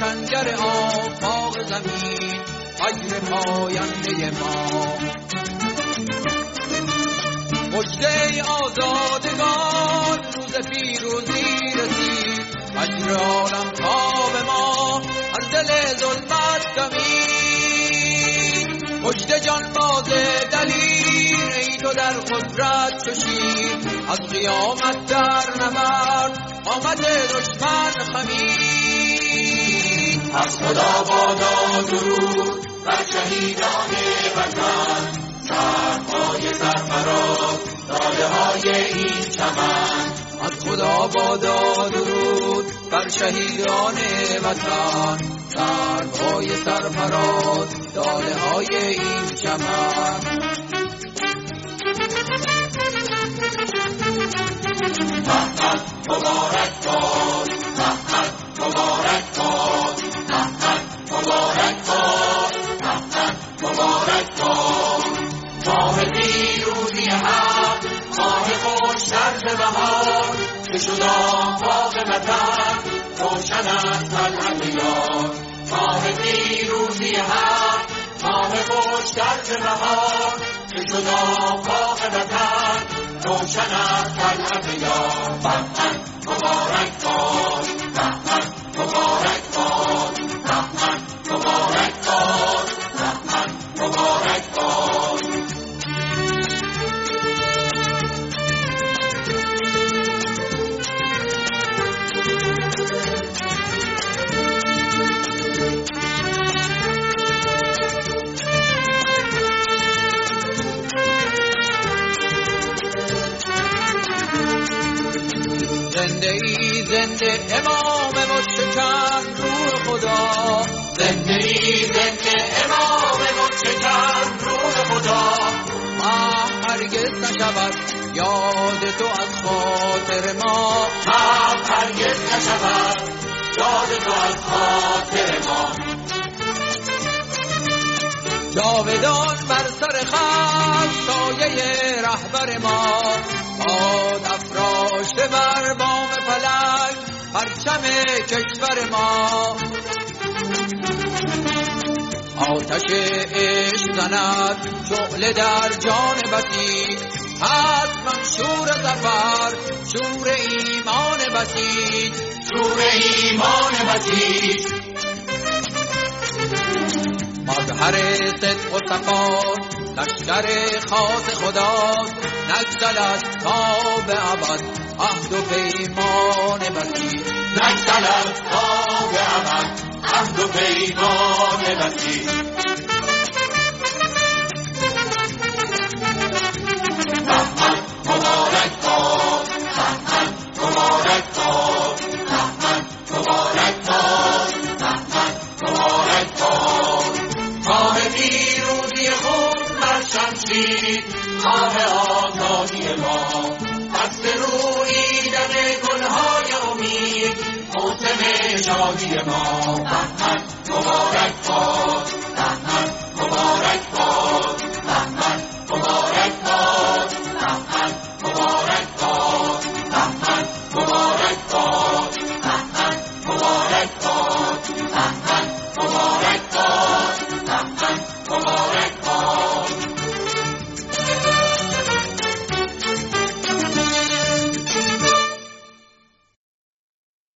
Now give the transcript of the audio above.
روشنگر آفاق زمین، فجر پاینده ما. مژده آزادگان، روز پیروزی رسید، فجر عالم تاب ما از دل ظلمت دمید. مژده جانباز دلیر، ای تو در قدرت چو شیر، از قیامت در نبرد آمد دشمن خمید. از خدا بادا درود بر شهیدان وطن، سرهای سرفراز لاله های این چمن. از خدا بادا درود بر شهیدان وطن، سرهای سرفراز لاله های این چمن. محمد مبارک باد، محمد مبارک باد، محمد مبارک باد، محمد مبارک باد. ماه پیروزی حق، ماه خوش طرز بهار، که شد آفاق وطن روشن از طلعت یار. ماه پیروزی حق، ماه خوش طرز بهار، که شد آفاق وطن روشن از طلعت یار. بهمن مبارک باد، بهمن مبارک باد، بهمن مبارک باد، بهمن مبارک باد. زنده ای زنده امام متشکر روح خدا، زنده ای زنده امام متشکر روح خدا. ماه هرگز نشود یاد تو از خاطر ما، ماه هرگز نشود یاد تو از خاطر ما. جاودان بر سر خلق سایه رهبر ما، باد افراشته بر بام فلک پرچم کشور ما. آتش عشق زند شعله در جان بسیج، هست منشور ظفر شور ایمان بسیج، شور ایمان بسیج. مظهر صدق و صفا لشکر خاص خداست، نگسلد تا به ابد عهد و پیمان بسیج، نگسلد تا به ابد عهد و پیمان بسیج. بهمن مبارک باد، بهمن مبارک باد، بهمن مبارک باد، بهمن مبارک باد. ماه پیروزی خون بر شمشیر، ماه آزادی ما، دست روییدن گلهای امید، موسم شادی ما. بهمن مبارک باد، بهمن مبارک باد، بهمن مبارک باد، بهمن مبارک باد، بهمن مبارک باد، بهمن مبارک باد، بهمن